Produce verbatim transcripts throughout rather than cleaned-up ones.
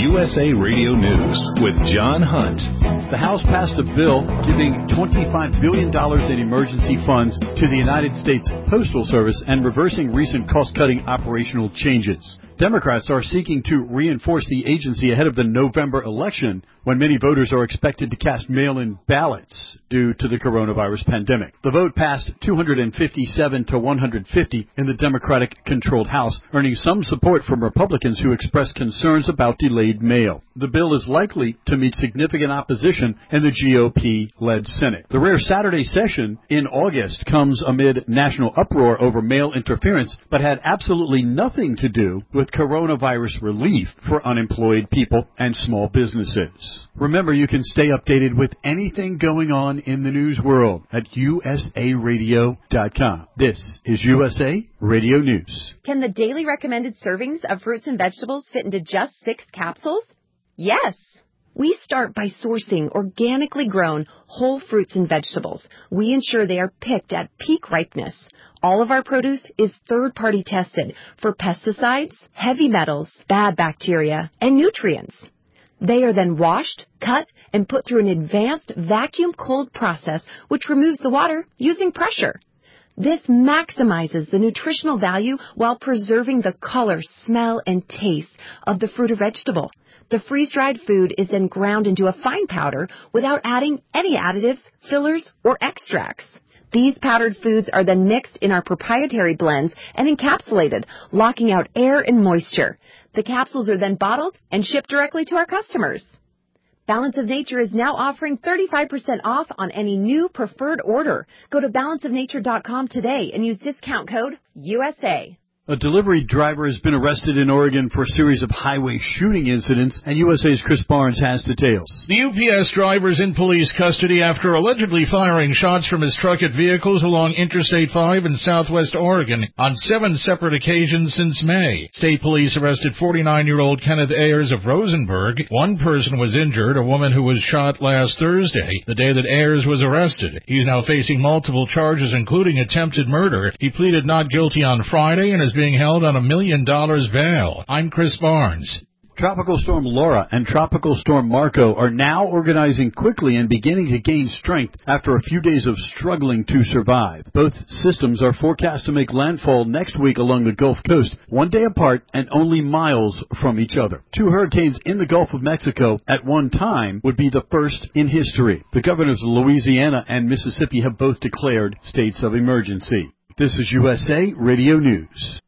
U S A Radio News with John Hunt. The House passed a bill giving twenty-five billion dollars in emergency funds to the United States Postal Service and reversing recent cost-cutting operational changes. Democrats are seeking to reinforce the agency ahead of the November election, when many voters are expected to cast mail-in ballots due to the coronavirus pandemic. The vote passed two hundred fifty-seven to one hundred fifty in the Democratic-controlled House, earning some support from Republicans who expressed concerns about delayed mail. The bill is likely to meet significant opposition in the G O P-led Senate. The rare Saturday session in August comes amid national uproar over mail interference, but had absolutely nothing to do with coronavirus relief for unemployed people and small businesses. Remember, you can stay updated with anything going on in the news world at U S A radio dot com. This is U S A Radio News. Can the daily recommended servings of fruits and vegetables fit into just six capsules? Yes. We start by sourcing organically grown whole fruits and vegetables. We ensure they are picked at peak ripeness. All of our produce is third-party tested for pesticides, heavy metals, bad bacteria, and nutrients. They are then washed, cut, and put through an advanced vacuum cold process which removes the water using pressure. This maximizes the nutritional value while preserving the color, smell, and taste of the fruit or vegetable. The freeze-dried food is then ground into a fine powder without adding any additives, fillers, or extracts. These powdered foods are then mixed in our proprietary blends and encapsulated, locking out air and moisture. The capsules are then bottled and shipped directly to our customers. Balance of Nature is now offering thirty-five percent off on any new preferred order. Go to balance of nature dot com today and use discount code U S A. A delivery driver has been arrested in Oregon for a series of highway shooting incidents, and U S A's Chris Barnes has details. The U P S driver is in police custody after allegedly firing shots from his truck at vehicles along Interstate five in southwest Oregon on seven separate occasions since May. State police arrested forty-nine-year-old Kenneth Ayers of Rosenberg. One person was injured, a woman who was shot last Thursday, the day that Ayers was arrested. He's now facing multiple charges, including attempted murder. He pleaded not guilty on Friday and is being held on a million dollars bail. I'm Chris Barnes. Tropical Storm Laura and Tropical Storm Marco are now organizing quickly and beginning to gain strength after a few days of struggling to survive. Both systems are forecast to make landfall next week along the Gulf Coast, one day apart and only miles from each other. Two hurricanes in the Gulf of Mexico at one time would be the first in history. The governors of Louisiana and Mississippi have both declared states of emergency. This is U S A Radio News.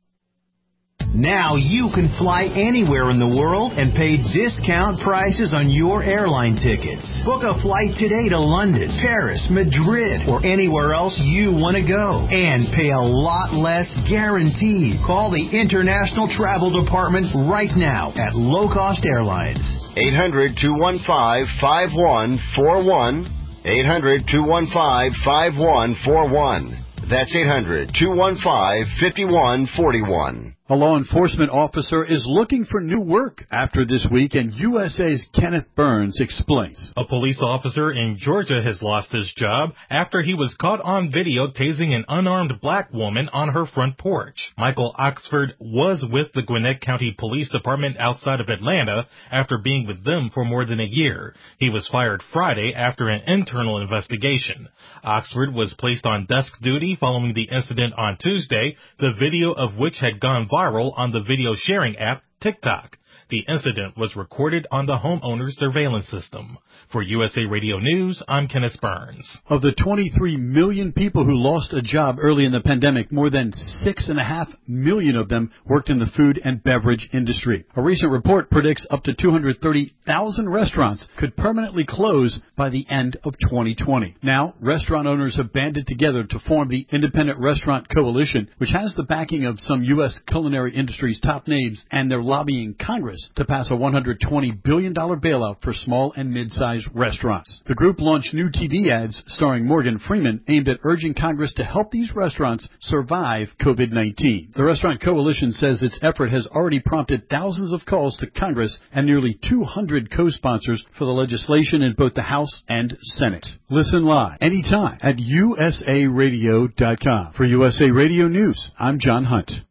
Now you can fly anywhere in the world and pay discount prices on your airline tickets. Book a flight today to London, Paris, Madrid, or anywhere else you want to go. And pay a lot less guaranteed. Call the International Travel Department right now at Low Cost Airlines. eight hundred, two one five, five one four one. eight hundred, two one five, five one four one. That's eight hundred, two one five, five one four one. A law enforcement officer is looking for new work after this week, and U S A's Kenneth Burns explains. A police officer in Georgia has lost his job after he was caught on video tasing an unarmed black woman on her front porch. Michael Oxford was with the Gwinnett County Police Department outside of Atlanta after being with them for more than a year. He was fired Friday after an internal investigation. Oxford was placed on desk duty following the incident on Tuesday, the video of which had gone viral on the video sharing app TikTok. The incident was recorded on the homeowner's surveillance system. For U S A Radio News, I'm Kenneth Burns. Of the twenty-three million people who lost a job early in the pandemic, more than six and a half million of them worked in the food and beverage industry. A recent report predicts up to two hundred thirty thousand restaurants could permanently close by the end of twenty twenty. Now, restaurant owners have banded together to form the Independent Restaurant Coalition, which has the backing of some U S culinary industry's top names, and they're lobbying Congress to pass a one hundred twenty billion dollars bailout for small and mid-sized restaurants. The group launched new T V ads starring Morgan Freeman aimed at urging Congress to help these restaurants survive COVID nineteen. The Restaurant Coalition says its effort has already prompted thousands of calls to Congress and nearly two hundred co-sponsors for the legislation in both the House and Senate. Listen live anytime at U S A radio dot com. For U S A Radio News, I'm John Hunt.